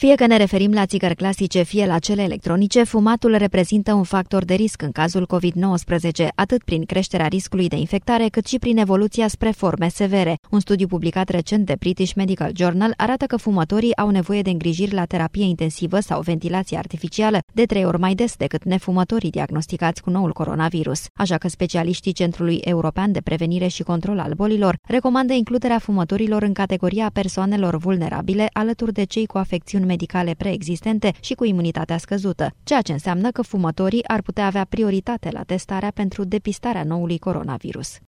Fie că ne referim la țigări clasice, fie la cele electronice, fumatul reprezintă un factor de risc în cazul COVID-19, atât prin creșterea riscului de infectare, cât și prin evoluția spre forme severe. Un studiu publicat recent de British Medical Journal arată că fumătorii au nevoie de îngrijiri la terapie intensivă sau ventilație artificială de 3 ori mai des decât nefumătorii diagnosticați cu noul coronavirus. Așa că specialiștii Centrului European de Prevenire și Control al Bolilor recomandă includerea fumătorilor în categoria persoanelor vulnerabile, alături de cei cu afecțiuni medicale preexistente și cu imunitatea scăzută, ceea ce înseamnă că fumătorii ar putea avea prioritate la testarea pentru depistarea noului coronavirus.